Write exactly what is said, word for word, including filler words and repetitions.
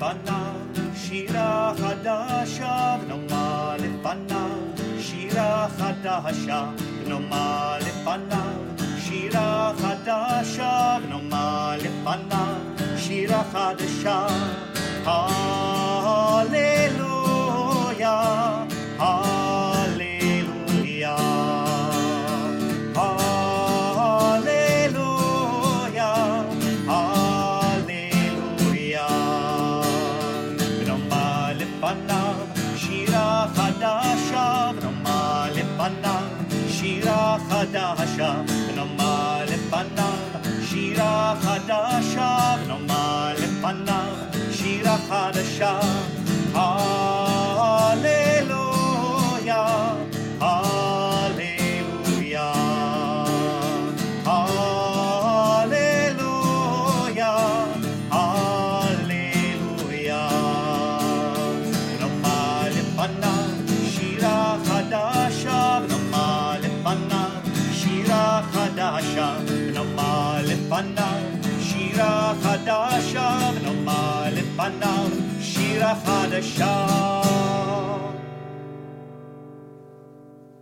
לפניו שירה חדשה ונאמר לפניו שירה חדשה ונאמר לפניו שירה חדשה ונאמר לפניו שירה חדשה הללויה הללויה הללויה הללויה ונאמר לפניו שירה חדשה ונאמר לפניו שירה חדשה ונאמר לפניו שירה חדשה ונאמר לפניו שירה חדשה הללויה הללויה הללויה הללויה ונאמר לפניו שירה חדשה ונאמר לפניו שירה חדשה ונאמר לפניו שירה חדשה ונאמר לפניו שירה חדשה